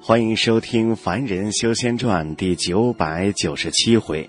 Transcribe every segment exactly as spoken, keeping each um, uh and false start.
欢迎收听《凡人修仙传》第九百九十七回。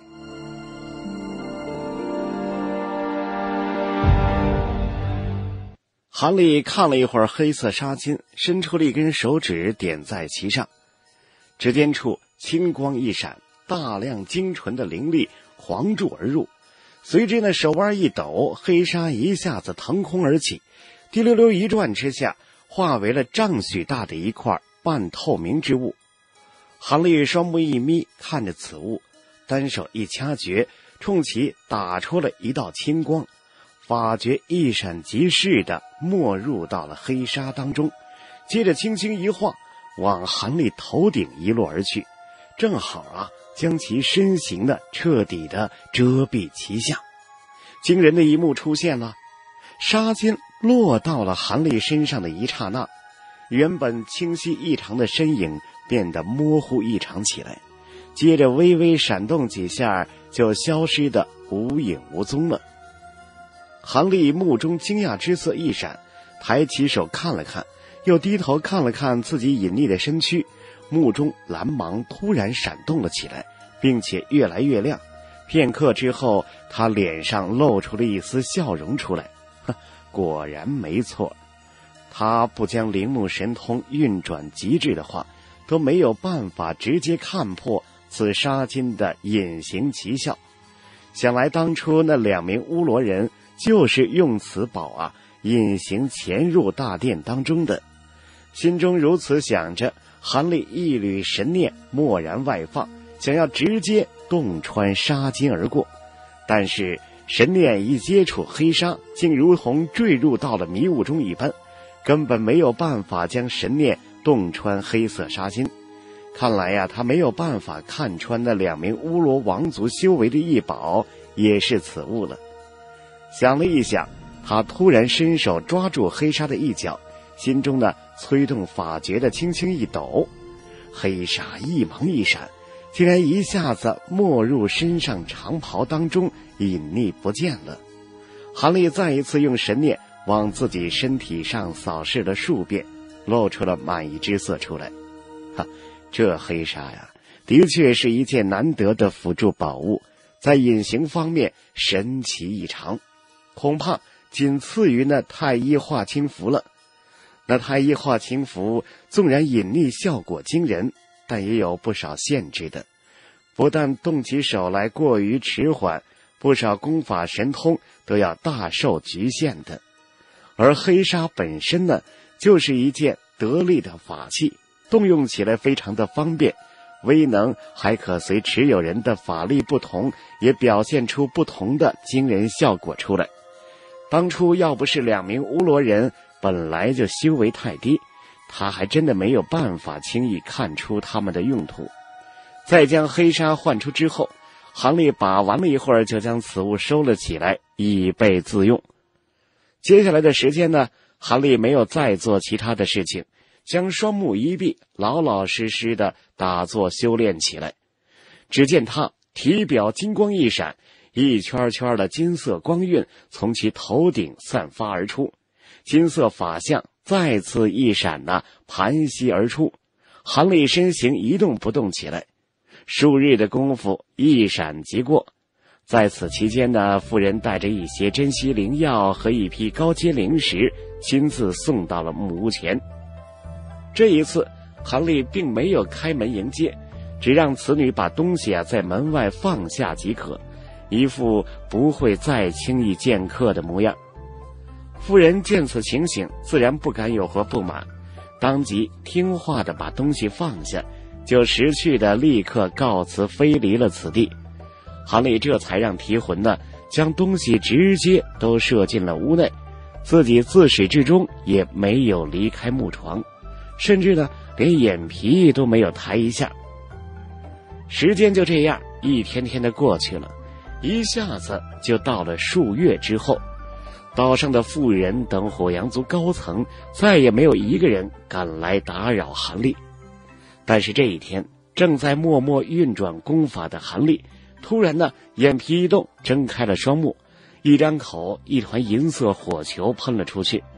韩立看了一会儿黑色纱巾，伸出了一根手指点在其上，指尖处青光一闪，大量精纯的灵力黄柱而入，随之那手腕一抖，黑纱一下子腾空而起，滴溜溜一转之下，化为了丈许大的一块半透明之物。韩立双目一眯，看着此物，单手一掐诀，冲其打出了一道青光，法诀一闪即逝的没入到了黑纱当中，接着轻轻一晃，往韩立头顶一落而去，正好啊将其身形的彻底的遮蔽其下。惊人的一幕出现了，纱巾落到了韩立身上的一刹那，原本清晰异常的身影变得模糊异常起来，接着微微闪动几下，就消失得无影无踪了。韩立目中惊讶之色一闪，抬起手看了看，又低头看了看自己隐匿的身躯，目中蓝芒突然闪动了起来，并且越来越亮。片刻之后，他脸上露出了一丝笑容出来，呵，果然没错，他不将灵目神通运转极致的话，都没有办法直接看破此纱巾的隐形奇效。想来当初那两名乌罗人就是用此宝啊隐形潜入大殿当中的。心中如此想着，韩立一缕神念蓦然外放，想要直接洞穿纱巾而过，但是神念一接触黑纱，竟如同坠入到了迷雾中一般，根本没有办法将神念洞穿黑色纱巾。看来呀、啊，他没有办法看穿那两名乌罗王族修为的异宝也是此物了。想了一想，他突然伸手抓住黑纱的一角，心中呢催动法诀的轻轻一抖，黑纱一芒一闪，竟然一下子没入身上长袍当中，隐匿不见了。韩立再一次用神念往自己身体上扫视了数遍，露出了满意之色出来。哈，这黑纱呀，的确是一件难得的辅助宝物，在隐形方面神奇异常，恐怕仅次于那太一化青符了。那太一化青符纵然隐匿效果惊人，但也有不少限制的，不但动起手来过于迟缓，不少功法神通都要大受局限的。而黑纱本身呢，就是一件得力的法器，动用起来非常的方便，威能还可随持有人的法力不同，也表现出不同的惊人效果出来。当初要不是两名乌罗人本来就修为太低，他还真的没有办法轻易看出他们的用途。再将黑纱换出之后，韩立把玩了一会儿，就将此物收了起来，以备自用。接下来的时间呢，韩立没有再做其他的事情，将双目一闭，老老实实的打坐修炼起来。只见他体表金光一闪，一圈圈的金色光晕从其头顶散发而出，金色法相再次一闪呢，盘膝而出。韩立身形一动不动起来，数日的功夫一闪即过。在此期间呢，妇人带着一些珍稀灵药和一批高阶灵石，亲自送到了木屋前。这一次韩立并没有开门迎接，只让此女把东西啊在门外放下即可，一副不会再轻易见客的模样。妇人见此情形，自然不敢有何不满，当即听话的把东西放下，就识趣的立刻告辞飞离了此地。韩立这才让提魂呢将东西直接都射进了屋内，自己自始至终也没有离开木床，甚至呢连眼皮都没有抬一下。时间就这样一天天的过去了，一下子就到了数月之后。岛上的妇人等火阳族高层再也没有一个人敢来打扰韩立。但是这一天，正在默默运转功法的韩立突然呢眼皮一动，睁开了双目，一张口，一团银色火球喷了出去，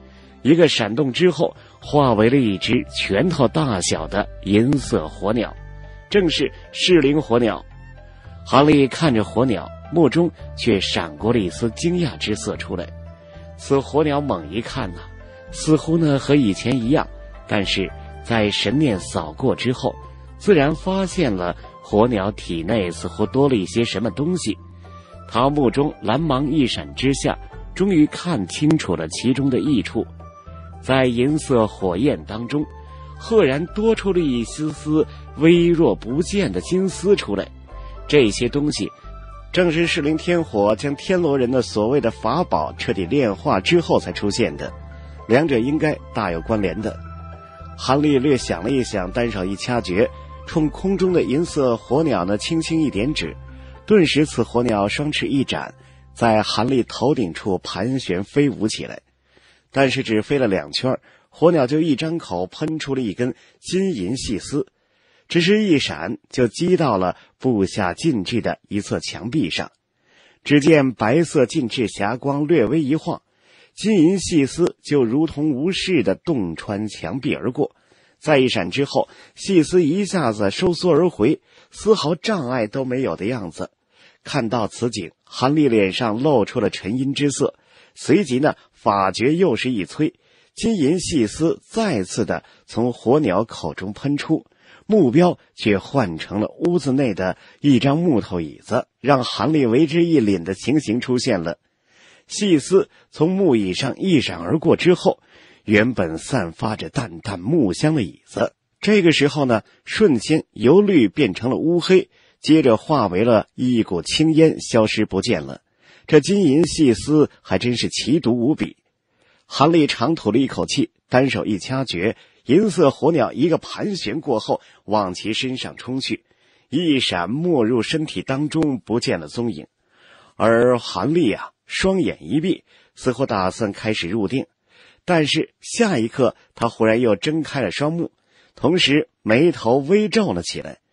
一个闪动之后，化为了一只拳头大小的银色火鸟，正是适龄火鸟。韩立看着火鸟，目中却闪过了一丝惊讶之色出来。此火鸟猛一看呢、啊，似乎呢和以前一样，但是在神念扫过之后，自然发现了火鸟体内似乎多了一些什么东西。他目中蓝芒一闪之下，终于看清楚了其中的益处。在银色火焰当中，赫然多出了一丝丝微弱不见的金丝出来。这些东西正是适龄天火将天罗人的所谓的法宝彻底炼化之后才出现的，两者应该大有关联的。韩立略想了一想，单手一掐诀，冲空中的银色火鸟呢轻轻一点指，顿时此火鸟双翅一展，在韩立头顶处盘旋飞舞起来。但是只飞了两圈，火鸟就一张口喷出了一根金银细丝，只是一闪就击到了布下禁制的一侧墙壁上。只见白色禁制霞光略微一晃，金银细丝就如同无视的洞穿墙壁而过。再一闪之后，细丝一下子收缩而回，丝毫障碍都没有的样子。看到此景，韩立脸上露出了沉阴之色，随即呢法诀又是一催，金银细丝再次的从火鸟口中喷出，目标却换成了屋子内的一张木头椅子，让韩立为之一凛的情形出现了。细丝从木椅上一闪而过之后，原本散发着淡淡木香的椅子，这个时候呢瞬间由绿变成了乌黑，接着化为了一股青烟，消失不见了。这金银细丝还真是奇毒无比。韩立长吐了一口气，单手一掐诀，银色火鸟一个盘旋过后往其身上冲去，一闪没入身体当中，不见了踪影。而韩立啊双眼一闭，似乎打算开始入定，但是下一刻他忽然又睁开了双目，同时眉头微皱了起来。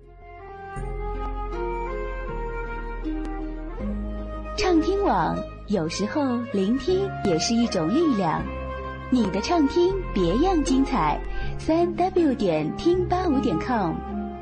畅听网，有时候聆听也是一种力量。你的畅听别样精彩，三 w 点听八五点 com。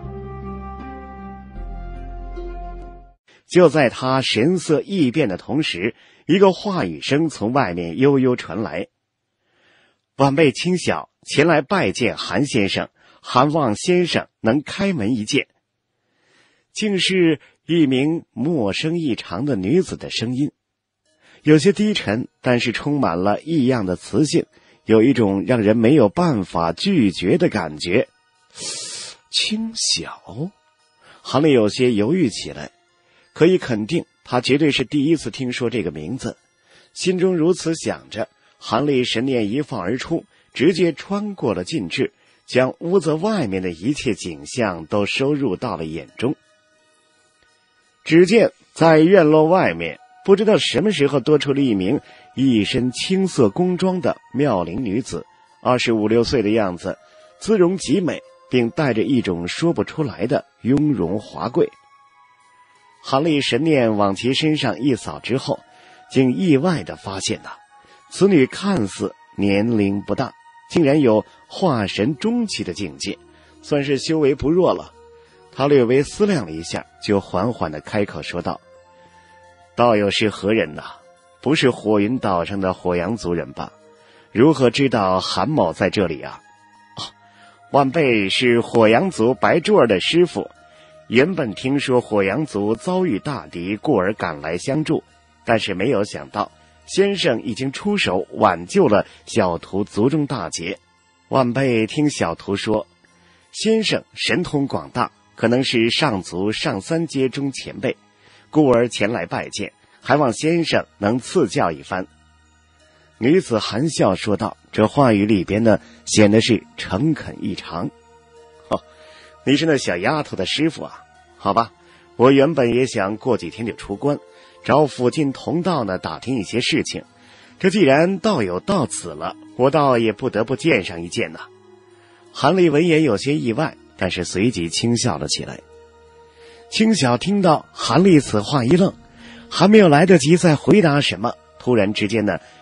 就在他神色异变的同时，一个话语声从外面悠悠传来：“晚辈清晓，前来拜见韩先生，韩望先生能开门一见。”竟是一名陌生异常的女子的声音，有些低沉，但是充满了异样的磁性，有一种让人没有办法拒绝的感觉。清晓，韩立有些犹豫起来，可以肯定他绝对是第一次听说这个名字。心中如此想着，韩立神念一放而出，直接穿过了禁制，将屋子外面的一切景象都收入到了眼中。只见在院落外面，不知道什么时候多出了一名一身青色宫装的妙龄女子，二十五六岁的样子，姿容极美，并带着一种说不出来的雍容华贵。韩立神念往其身上一扫之后，竟意外地发现呐、啊，此女看似年龄不大，竟然有化神中期的境界，算是修为不弱了。他略微思量了一下，就缓缓地开口说道：“道友是何人呐？不是火云岛上的火阳族人吧？如何知道韩某在这里啊？”“哦，晚辈是火阳族白珠儿的师傅，原本听说火阳族遭遇大敌，故而赶来相助，但是没有想到先生已经出手挽救了小徒族中大劫。晚辈听小徒说，先生神通广大，可能是上族上三阶中前辈，故而前来拜见，还望先生能赐教一番。”女子含笑说道，这话语里边呢，显得是诚恳异常。“哦，你是那小丫头的师傅啊？好吧，我原本也想过几天就出关，找附近同道呢打听一些事情。这既然道友到此了，我倒也不得不见上一见呐。”韩立闻言有些意外，但是随即轻笑了起来。清晓听到韩立此话一愣，还没有来得及再回答什么，突然之间呢，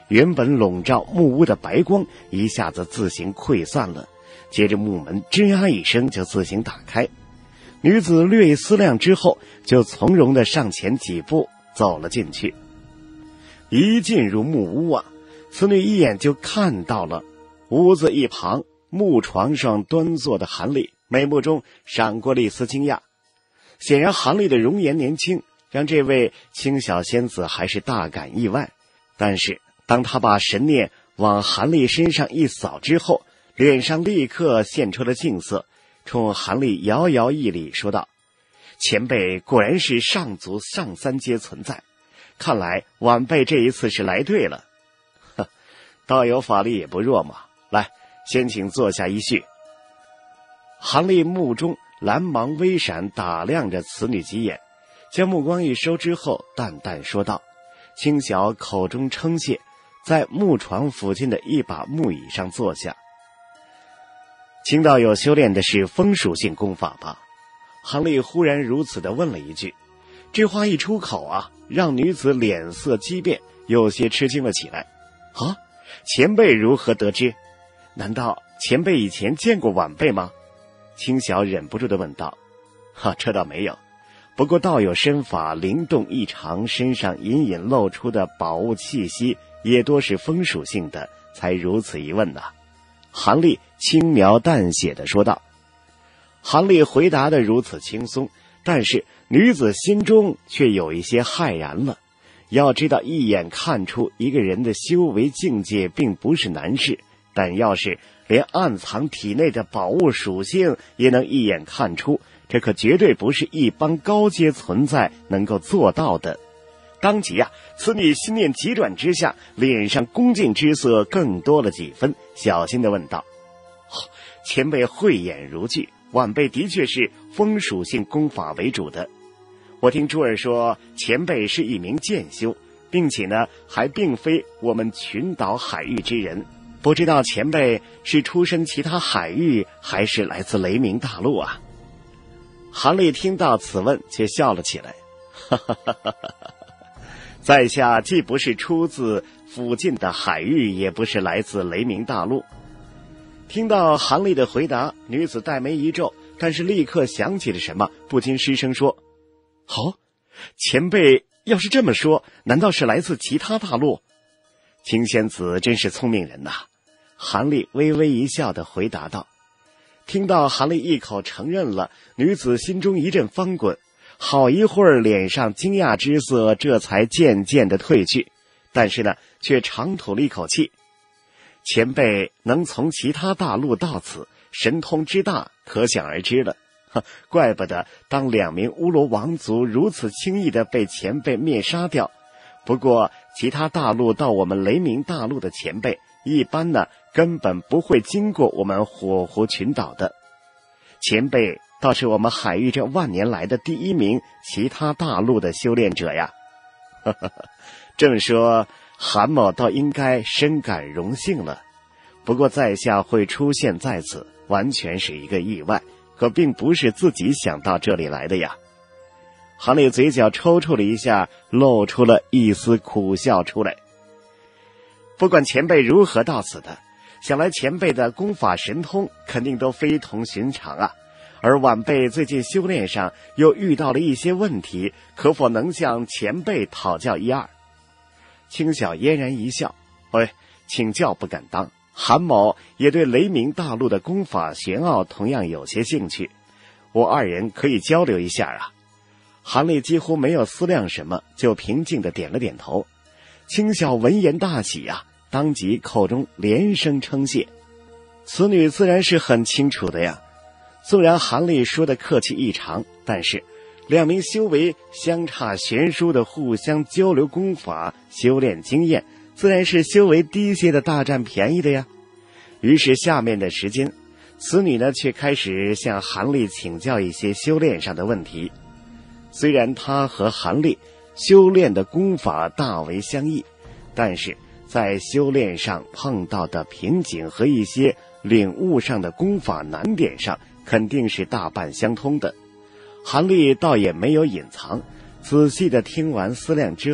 原本笼罩木屋的白光一下子自行溃散了，接着木门吱呀一声就自行打开。女子略一思量之后，就从容地上前几步走了进去。一进入木屋啊，此女一眼就看到了屋子一旁木床上端坐的韩丽，眉目中闪过了一丝惊讶。显然韩丽的容颜年轻，让这位清小仙子还是大感意外。但是当她把神念往韩丽身上一扫之后，脸上立刻现出了敬色，冲韩丽遥遥一礼，说道：前辈果然是上族上三阶存在，看来晚辈这一次是来对了。呵，道友法力也不弱嘛，来，先请坐下一叙。韩丽目中蓝芒微闪，打量着此女几眼，将目光一收之后，淡淡说道。清晓口中称谢，在木床附近的一把木椅上坐下。清道友修炼的是风属性功法吧？韩丽忽然如此地问了一句，这话一出口啊，让女子脸色激变，有些吃惊了起来。啊，前辈如何得知？难道前辈以前见过晚辈吗？清晓忍不住地问道。哈，这倒没有，不过道友身法灵动异常，身上隐隐露出的宝物气息也多是风属性的，才如此一问呐。韩丽轻描淡写地说道。韩丽回答的如此轻松，但是女子心中却有一些骇然了。要知道，一眼看出一个人的修为境界并不是难事，但要是连暗藏体内的宝物属性也能一眼看出，这可绝对不是一般高阶存在能够做到的。当即啊，此女心念急转之下，脸上恭敬之色更多了几分，小心地问道：哦，前辈慧眼如炬，晚辈的确是风属性功法为主的。我听珠儿说，前辈是一名剑修，并且呢，还并非我们群岛海域之人。不知道前辈是出身其他海域，还是来自雷鸣大陆啊？韩丽听到此问，却笑了起来。哈哈哈哈哈！在下既不是出自附近的海域，也不是来自雷鸣大陆。听到韩丽的回答，女子黛眉一皱，但是立刻想起了什么，不禁失声说：哦，前辈要是这么说，难道是来自其他大陆？青仙子真是聪明人呐！韩丽微微一笑地回答道。听到韩丽一口承认了，女子心中一阵翻滚，好一会儿脸上惊讶之色这才渐渐地褪去，但是呢，却长吐了一口气。前辈能从其他大陆到此，神通之大可想而知了。怪不得当两名乌罗王族如此轻易地被前辈灭杀掉。不过其他大陆到我们雷鸣大陆的前辈，一般呢根本不会经过我们火狐群岛的。前辈倒是我们海域这万年来的第一名其他大陆的修炼者呀。正说韩某倒应该深感荣幸了。不过在下会出现在此，完全是一个意外，可并不是自己想到这里来的呀。韩丽嘴角抽搐了一下，露出了一丝苦笑出来。不管前辈如何到此的，想来前辈的功法神通肯定都非同寻常啊。而晚辈最近修炼上又遇到了一些问题，可否能向前辈讨教一二？清晓嫣然一笑，喂，请教不敢当，韩某也对雷鸣大陆的功法玄奥同样有些兴趣，我二人可以交流一下啊。韩丽几乎没有思量什么，就平静地点了点头。清晓闻言大喜啊，当即口中连声称谢。此女自然是很清楚的呀。纵然韩丽说的客气异常，但是两名修为相差悬殊的互相交流功法修炼经验，自然是修为低些的大占便宜的呀。于是下面的时间，此女呢却开始向韩丽请教一些修炼上的问题。虽然她和韩丽修炼的功法大为相异，但是在修炼上碰到的瓶颈和一些领悟上的功法难点上肯定是大半相通的。韩丽倒也没有隐藏，仔细的听完思量之后，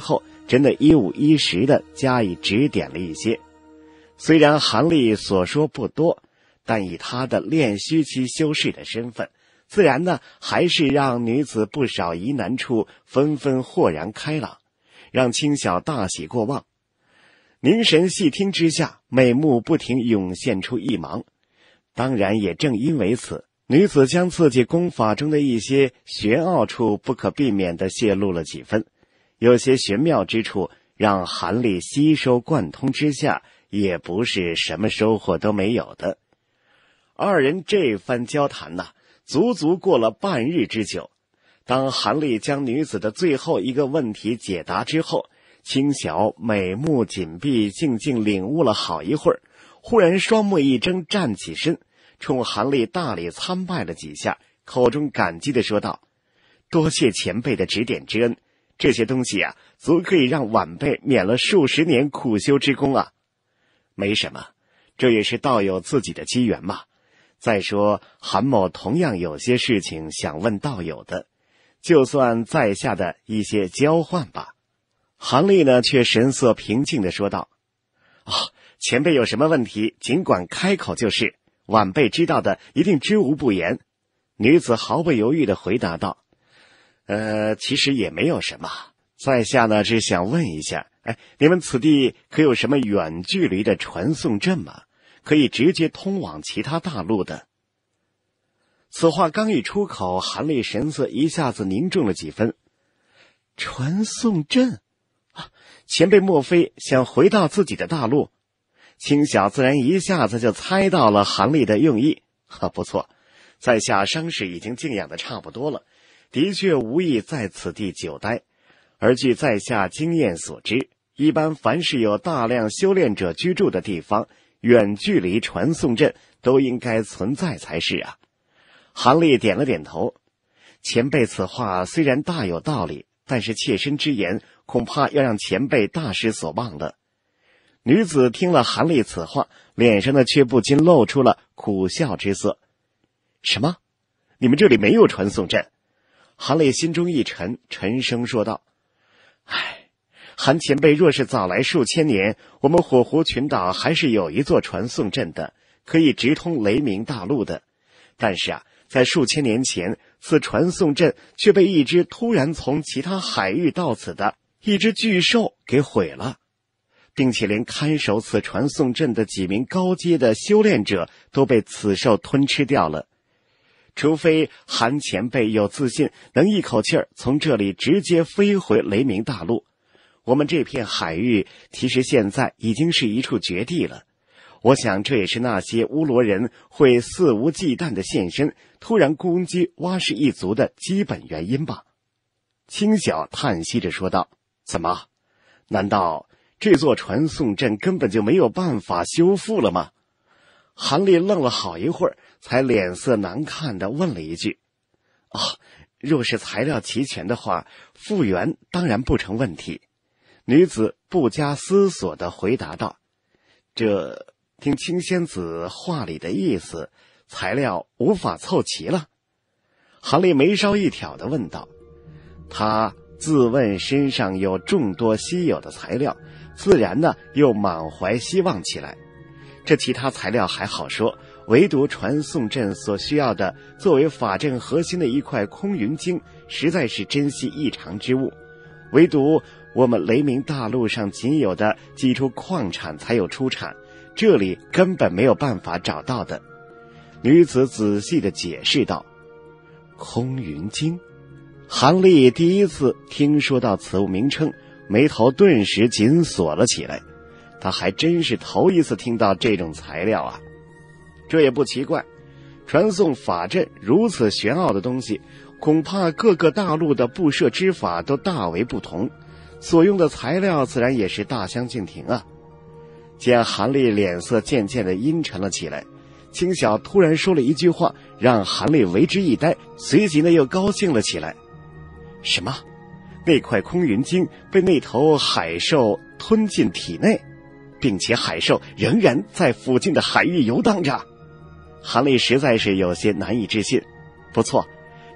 真的一五一十的加以指点了一些。虽然韩立所说不多，但以他的炼虚期修士的身份，自然呢还是让女子不少疑难处纷纷豁然开朗，让清晓大喜过望。凝神细听之下，美目不停涌现出一芒。当然也正因为此，女子将自己功法中的一些玄奥处不可避免地泄露了几分，有些玄妙之处让韩立吸收贯通之下，也不是什么收获都没有的。二人这番交谈呢，足足过了半日之久。当韩立将女子的最后一个问题解答之后，清晓美目紧闭，静静领悟了好一会儿，忽然双目一睁，站起身，冲韩立大礼参拜了几下，口中感激地说道：多谢前辈的指点之恩，这些东西啊，足可以让晚辈免了数十年苦修之功啊。没什么，这也是道友自己的机缘嘛。再说韩某同样有些事情想问道友的，就算在下的一些交换吧。韩立呢却神色平静地说道：哦，前辈有什么问题尽管开口就是，晚辈知道的一定知无不言。女子毫不犹豫地回答道：呃，其实也没有什么，在下呢只想问一下，哎，你们此地可有什么远距离的传送阵吗？可以直接通往其他大陆的。此话刚一出口，韩立神色一下子凝重了几分。传送阵啊，前辈莫非想回到自己的大陆？清晓自然一下子就猜到了韩立的用意。啊，不错，在下伤势已经静养的差不多了，的确无意在此地久待。而据在下经验所知，一般凡是有大量修炼者居住的地方，远距离传送阵都应该存在才是啊。韩立点了点头，前辈此话虽然大有道理，但是切身之言恐怕要让前辈大失所望了。女子听了韩立此话，脸上呢却不禁露出了苦笑之色。什么？你们这里没有传送阵？韩立心中一沉，沉声说道：唉，韩前辈若是早来数千年，我们火狐群岛还是有一座传送阵的，可以直通雷鸣大陆的。但是啊，在数千年前，此传送阵却被一只突然从其他海域到此的一只巨兽给毁了，并且连看守此传送阵的几名高阶的修炼者都被此兽吞吃掉了。除非韩前辈有自信能一口气儿从这里直接飞回雷鸣大陆，我们这片海域其实现在已经是一处绝地了。我想这也是那些乌罗人会肆无忌惮的现身，突然攻击蛙氏一族的基本原因吧。清晓叹息着说道：怎么？难道这座传送阵根本就没有办法修复了吗？韩立愣了好一会儿，才脸色难看地问了一句：哦，若是材料齐全的话，复原当然不成问题。女子不加思索地回答道：这听青仙子话里的意思，材料无法凑齐了。韩立眉梢一挑地问道。他自问身上有众多稀有的材料，自然呢又满怀希望起来。这其他材料还好说，唯独传送阵所需要的作为法阵核心的一块空云晶，实在是珍惜异常之物。唯独我们雷鸣大陆上仅有的几处矿产才有出产，这里根本没有办法找到的。女子仔细地解释道。空云晶，韩立第一次听说到此物名称，眉头顿时紧锁了起来。他还真是头一次听到这种材料啊。这也不奇怪，传送法阵如此玄奥的东西，恐怕各个大陆的布设之法都大为不同，所用的材料自然也是大相径庭啊。见韩立脸色渐渐地阴沉了起来，清晓突然说了一句话，让韩立为之一呆，随即呢又高兴了起来。什么？那块空云晶被那头海兽吞进体内，并且海兽仍然在附近的海域游荡着。韩立实在是有些难以置信。不错，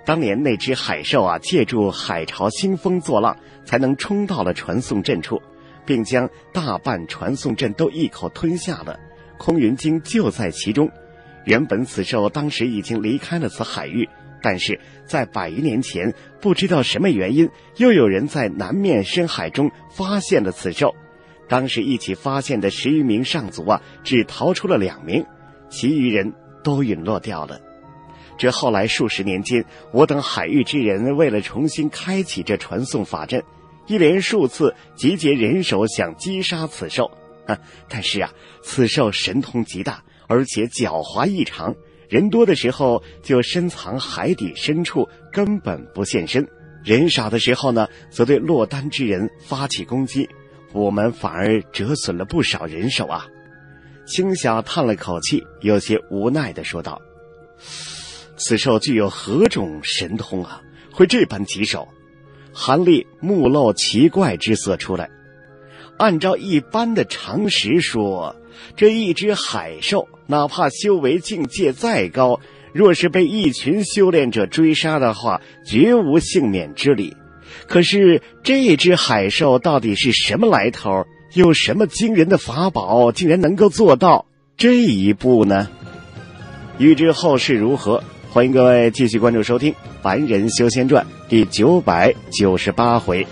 当年那只海兽啊，借助海潮兴风作浪，才能冲到了传送阵处，并将大半传送阵都一口吞下了。空云鲸就在其中。原本此兽当时已经离开了此海域，但是在百余年前，不知道什么原因，又有人在南面深海中发现了此兽。当时一起发现的十余名上族啊，只逃出了两名，其余人都陨落掉了。这后来数十年间，我等海域之人为了重新开启这传送法阵，一连数次集结人手想击杀此兽啊，但是啊，此兽神通极大，而且狡猾异常，人多的时候就深藏海底深处，根本不现身；人少的时候呢，则对落单之人发起攻击，我们反而折损了不少人手啊。青霞叹了口气，有些无奈地说道：此兽具有何种神通啊，会这般棘手？韩立目露奇怪之色出来。按照一般的常识说，这一只海兽哪怕修为境界再高，若是被一群修炼者追杀的话，绝无幸免之理。可是这只海兽到底是什么来头？有什么惊人的法宝，竟然能够做到这一步呢？欲知后事如何，欢迎各位继续关注收听《凡人修仙传》第九百九十八回。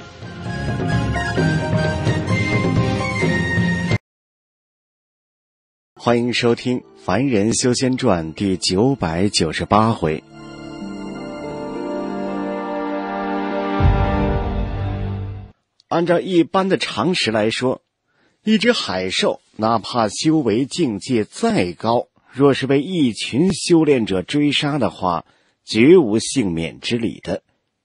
欢迎收听《凡人修仙传》第九百九十八回。按照一般的常识来说，一只海兽哪怕修为境界再高，若是被一群修炼者追杀的话，绝无幸免之理的。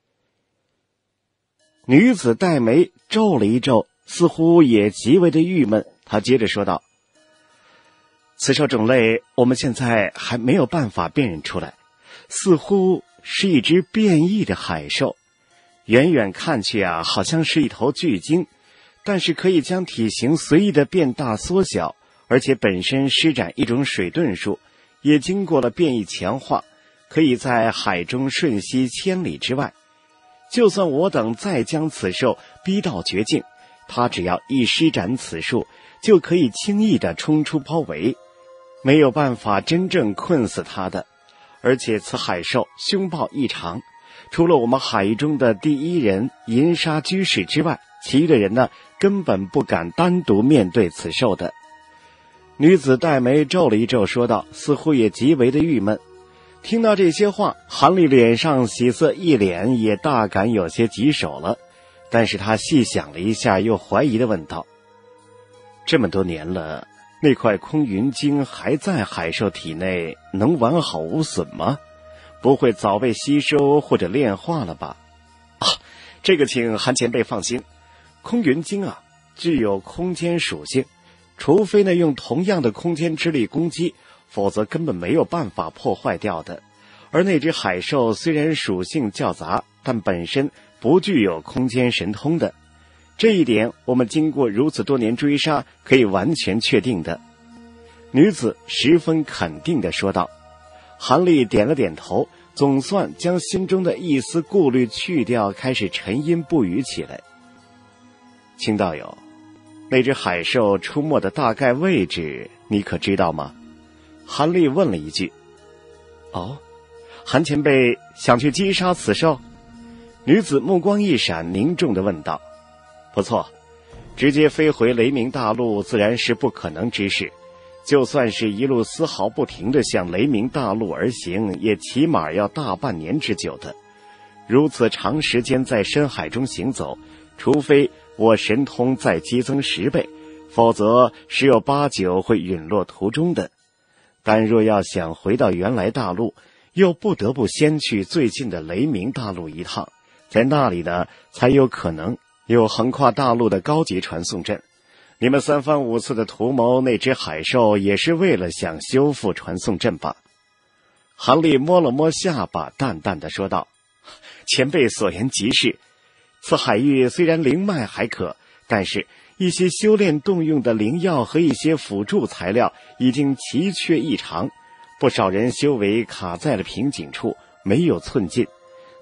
女子黛眉皱了一皱，似乎也极为的郁闷。她接着说道：此兽种类我们现在还没有办法辨认出来，似乎是一只变异的海兽。远远看去啊，好像是一头巨鲸，但是可以将体型随意的变大缩小，而且本身施展一种水遁术，也经过了变异强化，可以在海中瞬息千里之外。就算我等再将此兽逼到绝境，它只要一施展此术，就可以轻易地冲出包围，没有办法真正困死它的。而且此海兽凶暴异常，除了我们海域中的第一人银沙居士之外，其余的人呢，根本不敢单独面对此兽的。女子黛眉皱了一皱，说道，似乎也极为的郁闷。听到这些话，韩立脸上喜色一敛，也大感有些棘手了。但是他细想了一下，又怀疑地问道：这么多年了，那块空云晶还在海兽体内，能完好无损吗？不会早被吸收或者炼化了吧？啊，这个请韩前辈放心，空云晶啊，具有空间属性，除非呢用同样的空间之力攻击，否则根本没有办法破坏掉的。而那只海兽虽然属性较杂，但本身不具有空间神通的，这一点我们经过如此多年追杀，可以完全确定的。女子十分肯定地说道。韩立点了点头，总算将心中的一丝顾虑去掉，开始沉吟不语起来。青道友，那只海兽出没的大概位置你可知道吗？韩立问了一句。哦，韩前辈想去击杀此兽？女子目光一闪，凝重地问道。不错，直接飞回雷鸣大陆自然是不可能之事，就算是一路丝毫不停地向雷鸣大陆而行，也起码要大半年之久的。如此长时间在深海中行走，除非我神通再激增十倍，否则十有八九会陨落途中的。但若要想回到原来大陆，又不得不先去最近的雷鸣大陆一趟，在那里呢，才有可能有横跨大陆的高级传送阵。你们三番五次的图谋那只海兽，也是为了想修复传送阵吧？韩立摸了摸下巴，淡淡的说道：前辈所言极是，此海域虽然灵脉还可，但是一些修炼动用的灵药和一些辅助材料已经奇缺异常，不少人修为卡在了瓶颈处，没有寸进。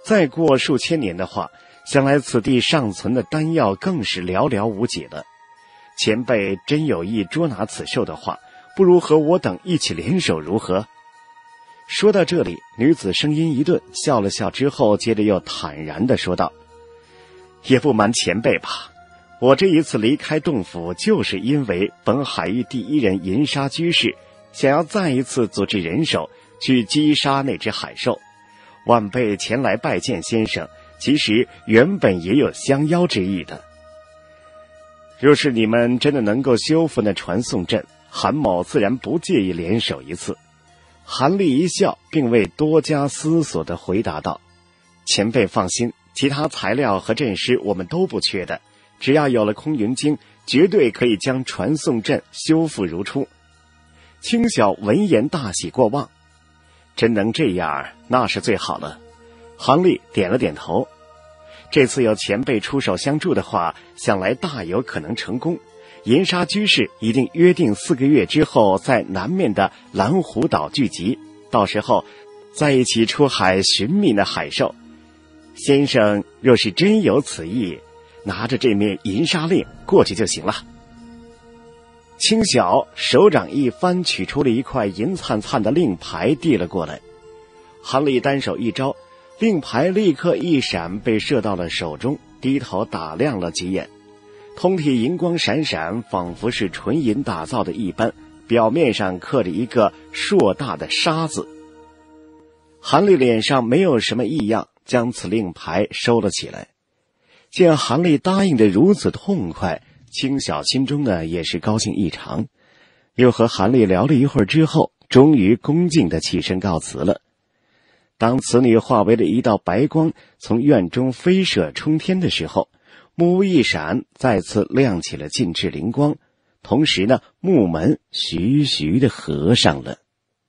再过数千年的话，想来此地尚存的丹药更是寥寥无几了。前辈真有意捉拿此兽的话，不如和我等一起联手如何？说到这里，女子声音一顿，笑了笑之后，接着又坦然地说道：也不瞒前辈吧，我这一次离开洞府，就是因为本海域第一人银沙居士想要再一次组织人手去击杀那只海兽。晚辈前来拜见先生，其实原本也有相邀之意的。若是你们真的能够修复那传送阵，韩某自然不介意联手一次。韩立一笑，并未多加思索地回答道：前辈放心，其他材料和阵师我们都不缺的，只要有了空云经，绝对可以将传送阵修复如初。青晓闻言大喜过望，真能这样，那是最好了。韩立点了点头，这次有前辈出手相助的话，想来大有可能成功。银沙居士一定约定四个月之后在南面的蓝湖岛聚集，到时候在一起出海寻觅那海兽。先生若是真有此意，拿着这面银沙令过去就行了。青晓手掌一翻，取出了一块银灿灿的令牌递了过来。韩立单手一招，令牌立刻一闪，被射到了手中，低头打量了几眼，通体银光闪闪，仿佛是纯银打造的一般，表面上刻着一个硕大的沙字。韩立脸上没有什么异样，将此令牌收了起来。见韩立答应得如此痛快，青晓心中呢也是高兴异常，又和韩立聊了一会儿之后，终于恭敬地起身告辞了。当此女化为了一道白光，从院中飞射冲天的时候，木屋一闪，再次亮起了尽致灵光，同时呢，木门徐徐地合上了。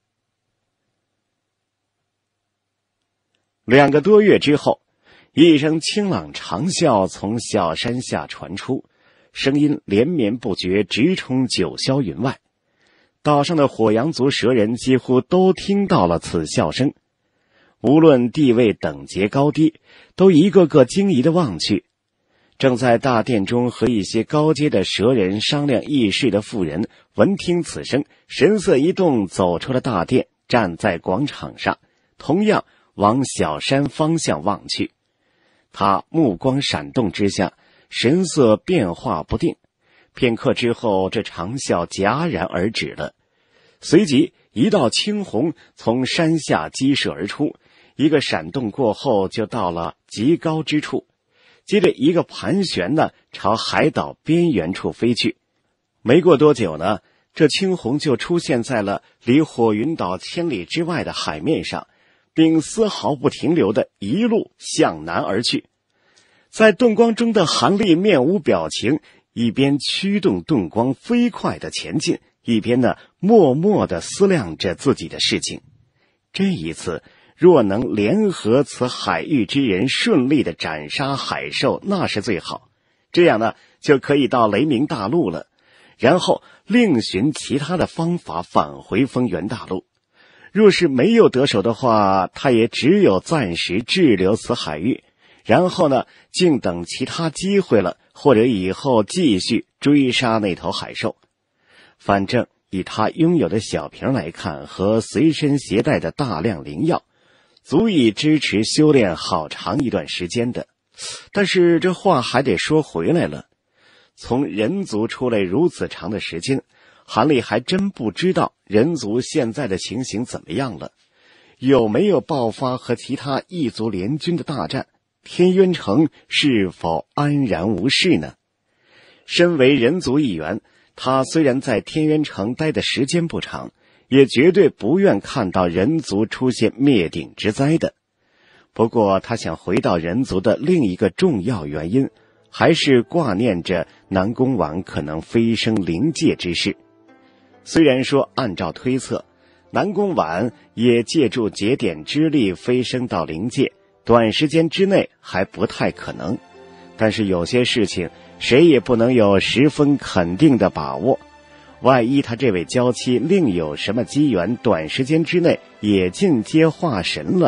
两个多月之后，一声清朗长啸从小山下传出，声音连绵不绝，直冲九霄云外。岛上的火阳族蛇人几乎都听到了此笑声，无论地位等级高低，都一个个惊疑地望去。正在大殿中和一些高阶的蛇人商量议事的妇人闻听此声，神色一动，走出了大殿，站在广场上，同样往小山方向望去。他目光闪动之下，神色变化不定，片刻之后，这长啸戛然而止了。随即一道青虹从山下激射而出，一个闪动过后就到了极高之处，接着一个盘旋呢，朝海岛边缘处飞去。没过多久呢，这青虹就出现在了离火云岛千里之外的海面上，并丝毫不停留的一路向南而去。在遁光中的韩立面无表情，一边驱动遁光飞快的前进，一边呢默默地思量着自己的事情。这一次若能联合此海域之人顺利地斩杀海兽，那是最好，这样呢就可以到雷鸣大陆了，然后另寻其他的方法返回丰原大陆。若是没有得手的话，他也只有暂时滞留此海域，然后呢静等其他机会了，或者以后继续追杀那头海兽。反正以他拥有的小瓶来看，和随身携带的大量灵药，足以支持修炼好长一段时间的。但是这话还得说回来了，从人族出来如此长的时间，韩立还真不知道人族现在的情形怎么样了，有没有爆发和其他异族联军的大战，天渊城是否安然无事呢？身为人族一员，他虽然在天渊城待的时间不长，也绝对不愿看到人族出现灭顶之灾的。不过他想回到人族的另一个重要原因，还是挂念着南宫丸可能飞升灵界之事。虽然说按照推测，南宫丸也借助节点之力飞升到灵界，短时间之内还不太可能，但是有些事情谁也不能有十分肯定的把握，万一他这位娇妻另有什么机缘，短时间之内也进阶化神了，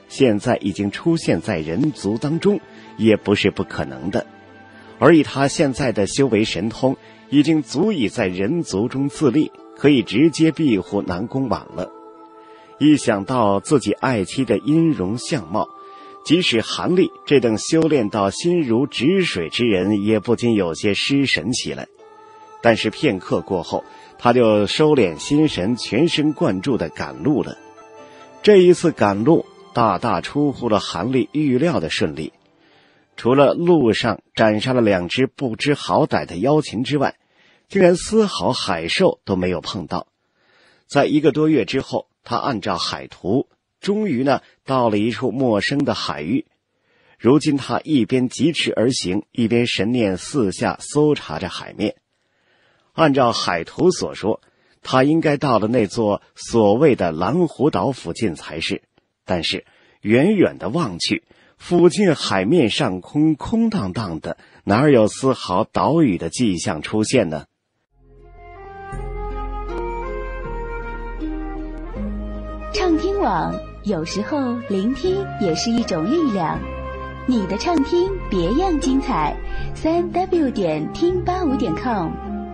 现在已经出现在人族当中，也不是不可能的。而以他现在的修为神通，已经足以在人族中自立，可以直接庇护南宫婉了。一想到自己爱妻的音容相貌，即使韩立这等修炼到心如止水之人，也不禁有些失神起来。但是片刻过后，他就收敛心神，全神贯注地赶路了。这一次赶路大大出乎了韩立预料的顺利，除了路上斩杀了两只不知好歹的妖禽之外，竟然丝毫海兽都没有碰到。在一个多月之后，他按照海图，终于呢到了一处陌生的海域。如今他一边疾驰而行，一边神念四下搜查着海面。按照海图所说，他应该到了那座所谓的蓝湖岛附近才是，但是远远的望去，附近海面上空空荡荡的，哪有丝毫岛屿的迹象出现呢？ 畅听网，有时候聆听也是一种力量。你的畅听别样精彩，三 w 点听八五点 com。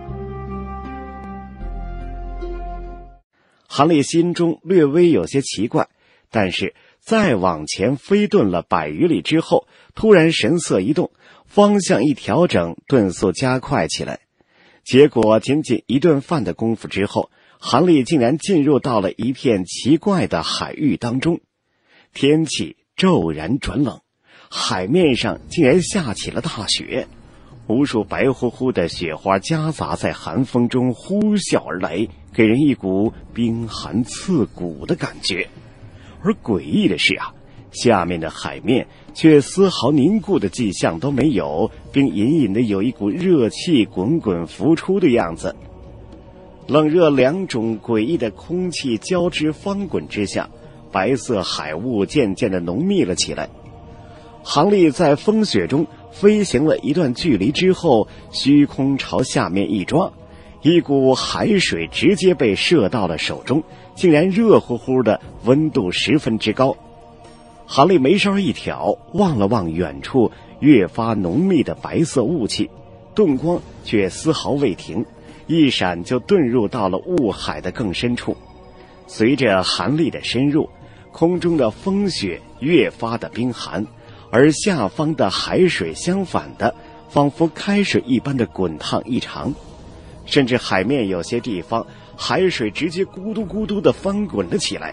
韩立心中略微有些奇怪，但是再往前飞遁了百余里之后，突然神色一动，方向一调整，顿速加快起来。结果仅仅一顿饭的功夫之后，韩立竟然进入到了一片奇怪的海域当中。天气骤然转冷，海面上竟然下起了大雪，无数白乎乎的雪花夹杂在寒风中呼啸而来，给人一股冰寒刺骨的感觉。而诡异的是啊，下面的海面却丝毫凝固的迹象都没有，并隐隐的有一股热气滚滚浮出的样子。冷热两种诡异的空气交织翻滚之下，白色海雾渐渐的浓密了起来。韩立在风雪中飞行了一段距离之后，虚空朝下面一抓，一股海水直接被射到了手中，竟然热乎乎的，温度十分之高。韩立眉梢一挑，望了望远处越发浓密的白色雾气，顿光却丝毫未停，一闪就遁入到了雾海的更深处。随着韩立的深入，空中的风雪越发的冰寒，而下方的海水相反的，仿佛开水一般的滚烫异常，甚至海面有些地方海水直接咕嘟咕嘟的翻滚了起来。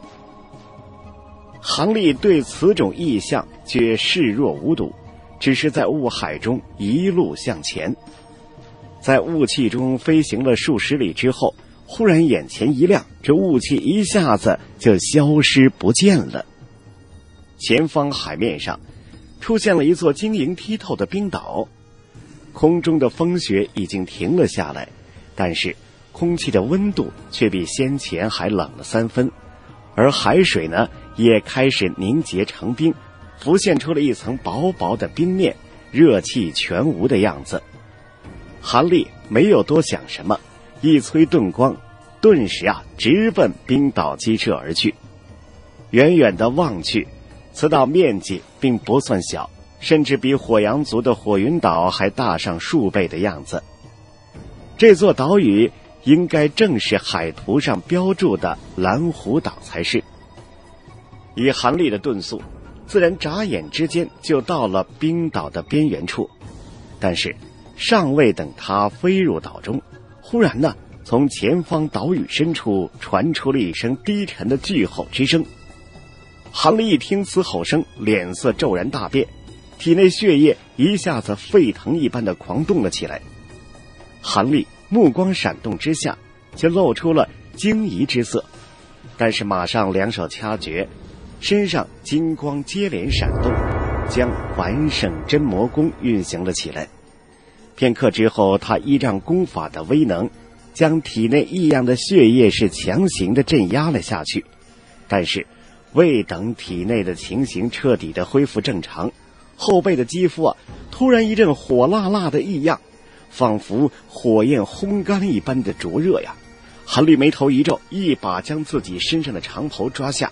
韩立对此种异象却视若无睹，只是在雾海中一路向前。在雾气中飞行了数十里之后，忽然眼前一亮，这雾气一下子就消失不见了。前方海面上出现了一座晶莹剔透的冰岛，空中的风雪已经停了下来，但是空气的温度却比先前还冷了三分，而海水呢也开始凝结成冰，浮现出了一层薄薄的冰面，热气全无的样子。韩立没有多想什么，一催遁光，顿时啊直奔冰岛激射而去。远远的望去，此岛面积并不算小，甚至比火阳族的火云岛还大上数倍的样子。这座岛屿应该正是海图上标注的蓝湖岛才是。以韩立的遁速，自然眨眼之间就到了冰岛的边缘处，但是尚未等他飞入岛中，忽然呢，从前方岛屿深处传出了一声低沉的巨吼之声。韩立一听此吼声，脸色骤然大变，体内血液一下子沸腾一般的狂动了起来。韩立目光闪动之下，就露出了惊疑之色，但是马上两手掐诀，身上金光接连闪动，将还圣真魔功运行了起来。片刻之后，他依仗功法的威能，将体内异样的血液是强行的镇压了下去。但是未等体内的情形彻底的恢复正常，后背的肌肤啊突然一阵火辣辣的异样，仿佛火焰烘干一般的灼热呀。韩立眉头一皱，一把将自己身上的长袍抓下，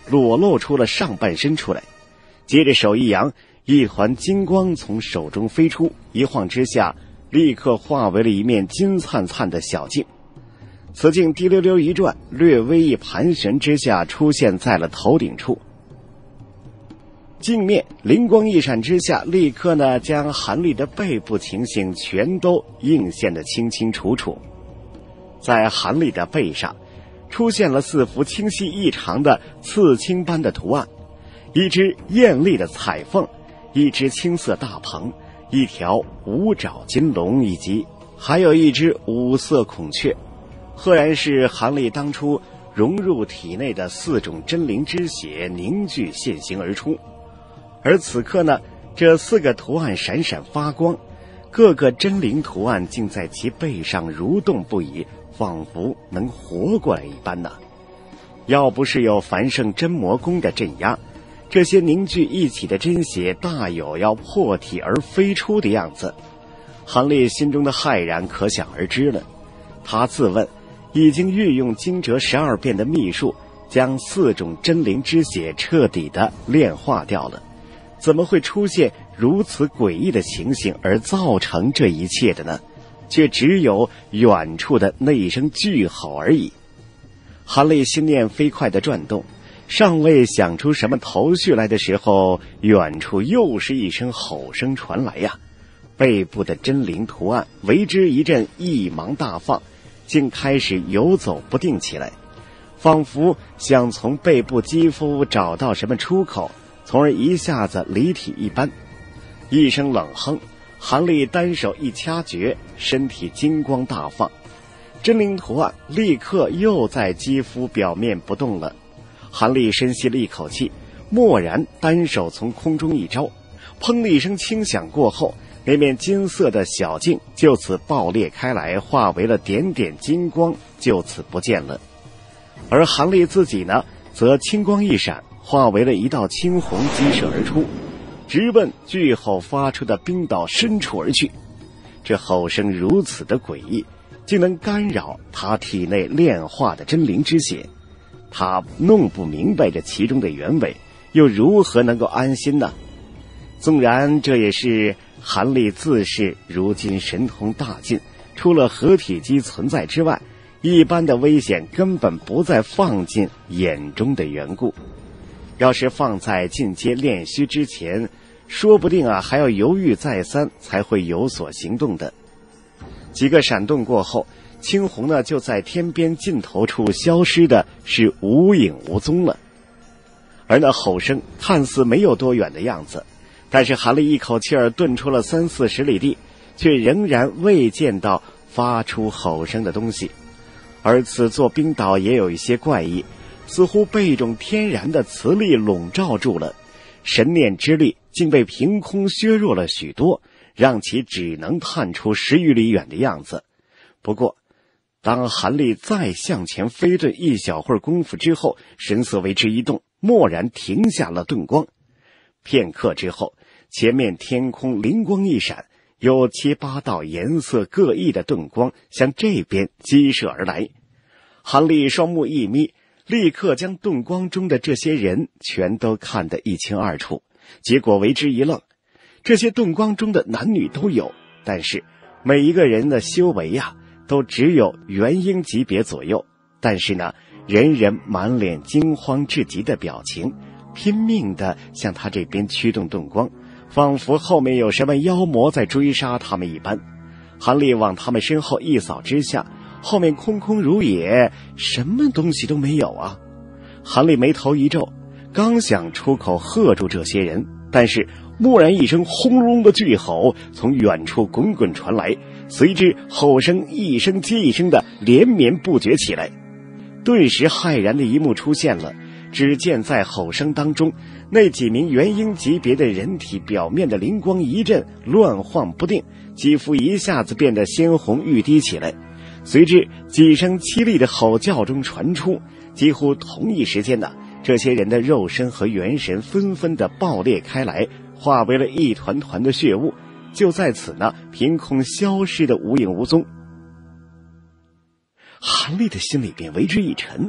裸露出了上半身出来，接着手一扬，一团金光从手中飞出，一晃之下立刻化为了一面金灿灿的小镜。此镜滴溜溜一转，略微一盘旋之下出现在了头顶处。镜面灵光一闪之下，立刻呢将韩立的背部情形全都映现得清清楚楚。在韩立的背上出现了四幅清晰异常的刺青般的图案，一只艳丽的彩凤，一只青色大鹏，一条五爪金龙，以及还有一只五色孔雀，赫然是韩立当初融入体内的四种真灵之血凝聚现形而出。而此刻呢，这四个图案闪闪发光，各个真灵图案竟在其背上蠕动不已，仿佛能活过来一般呢。要不是有繁盛真魔功的镇压，这些凝聚一起的真血大有要破体而飞出的样子。韩立心中的骇然可想而知了。他自问已经运用惊蛰十二变的秘术，将四种真灵之血彻底的炼化掉了，怎么会出现如此诡异的情形而造成这一切的呢？却只有远处的那一声巨吼而已。韩立心念飞快地转动，尚未想出什么头绪来的时候，远处又是一声吼声传来呀！背部的真灵图案为之一阵一芒大放，竟开始游走不定起来，仿佛想从背部肌肤找到什么出口，从而一下子离体一般。一声冷哼，韩立单手一掐诀，身体金光大放，真灵图案立刻又在肌肤表面不动了。韩立深吸了一口气，蓦然单手从空中一招，砰的一声轻响过后，那面金色的小镜就此爆裂开来，化为了点点金光，就此不见了。而韩立自己呢，则青光一闪，化为了一道青红激射而出，直奔巨吼发出的冰岛深处而去。这吼声如此的诡异，竟能干扰他体内炼化的真灵之血。他弄不明白这其中的原委，又如何能够安心呢？纵然这也是韩立自是如今神通大进，除了合体机存在之外，一般的危险根本不再放进眼中的缘故。要是放在进阶炼虚之前，说不定啊还要犹豫再三才会有所行动的。几个闪动过后，青红呢就在天边尽头处消失的是无影无踪了。而那吼声看似没有多远的样子，但是韩立一口气儿遁出了三四十里地，却仍然未见到发出吼声的东西。而此座冰岛也有一些怪异，似乎被一种天然的磁力笼罩住了，神念之力竟被凭空削弱了许多，让其只能探出十余里远的样子。不过当韩立再向前飞遁一小会儿功夫之后，神色为之一动，蓦然停下了遁光。片刻之后，前面天空灵光一闪，有七八道颜色各异的遁光向这边激射而来。韩立双目一眯，立刻将遁光中的这些人全都看得一清二楚，结果为之一愣。这些遁光中的男女都有，但是每一个人的修为呀、啊，都只有元婴级别左右，但是呢，人人满脸惊慌至极的表情，拼命地向他这边驱动遁光，仿佛后面有什么妖魔在追杀他们一般。韩立往他们身后一扫之下，后面空空如也，什么东西都没有啊。韩立眉头一皱，刚想出口喝住这些人，但是蓦然一声轰隆的巨吼从远处滚滚传来，随之吼声一声接一声的连绵不绝起来。顿时骇然的一幕出现了，只见在吼声当中，那几名元婴级别的人体表面的灵光一阵乱晃不定，肌肤一下子变得鲜红欲滴起来，随之几声凄厉的吼叫中传出。几乎同一时间呢，这些人的肉身和元神纷纷的爆裂开来，化为了一团团的血雾，就在此呢凭空消失的无影无踪。韩立的心里便为之一沉，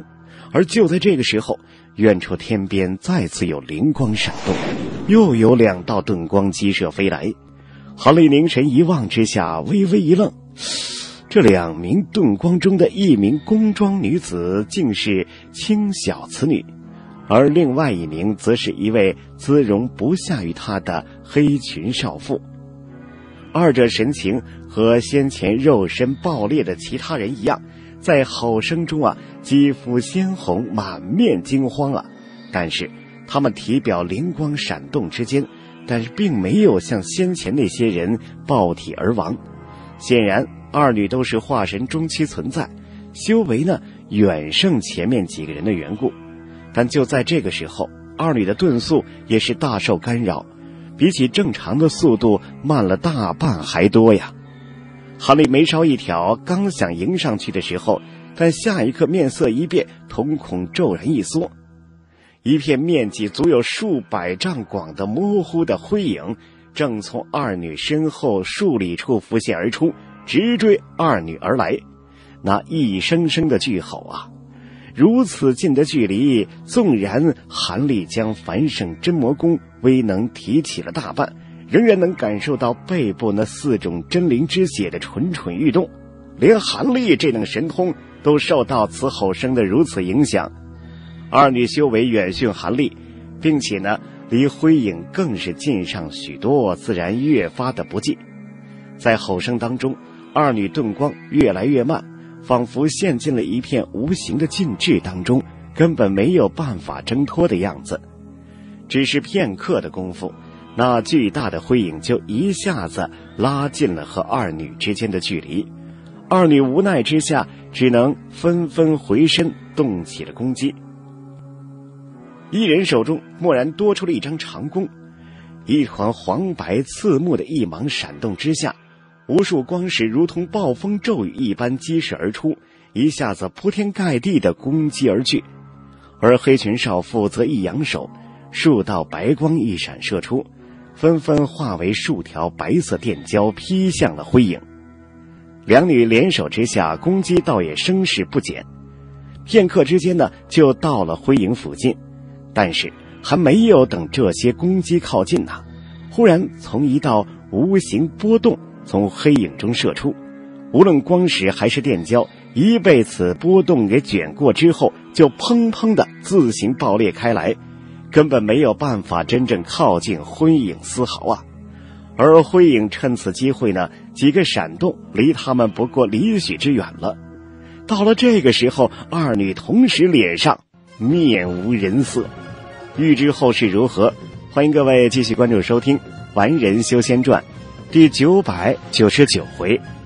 而就在这个时候，远处天边再次有灵光闪动，又有两道盾光激射飞来。韩立凝神一望之下，微微一愣，这两名盾光中的一名宫装女子竟是清小此女，而另外一名则是一位姿容不下于她的黑裙少妇。二者神情和先前肉身爆裂的其他人一样，在吼声中啊，肌肤鲜红，满面惊慌啊。但是他们体表灵光闪动之间，但是并没有像先前那些人爆体而亡。显然二女都是化神中期存在，修为呢远胜前面几个人的缘故。但就在这个时候，二女的遁速也是大受干扰，比起正常的速度慢了大半还多呀。韩立眉梢一挑，刚想迎上去的时候，但下一刻面色一变，瞳孔骤然一缩，一片面积足有数百丈广的模糊的灰影正从二女身后数里处浮现而出，直追二女而来。那一声声的巨吼啊，如此近的距离，纵然韩立将繁盛真魔功威能提起了大半，仍然能感受到背部那四种真灵之血的蠢蠢欲动。连韩立这等神通都受到此吼声的如此影响。二女修为远逊韩立，并且呢离灰影更是近上许多，自然越发的不近。在吼声当中，二女遁光越来越慢，仿佛陷进了一片无形的禁制当中，根本没有办法挣脱的样子。只是片刻的功夫，那巨大的灰影就一下子拉近了和二女之间的距离。二女无奈之下，只能纷纷回身动起了攻击。一人手中蓦然多出了一张长弓，一团黄白刺目的一芒闪动之下，无数光石如同暴风骤雨一般激射而出，一下子铺天盖地的攻击而去。而黑裙少妇则一扬手，数道白光一闪射出，纷纷化为数条白色电胶劈向了灰影。两女联手之下，攻击倒也声势不减，片刻之间呢就到了灰影附近。但是还没有等这些攻击靠近呢，忽然从一道无形波动从黑影中射出，无论光石还是电胶，一被此波动给卷过之后，就砰砰的自行爆裂开来，根本没有办法真正靠近灰影丝毫啊。而灰影趁此机会呢，几个闪动离他们不过里许之远了。到了这个时候，二女同时脸上面无人色。欲知后事如何，欢迎各位继续关注收听《凡人修仙传》第九百九十九回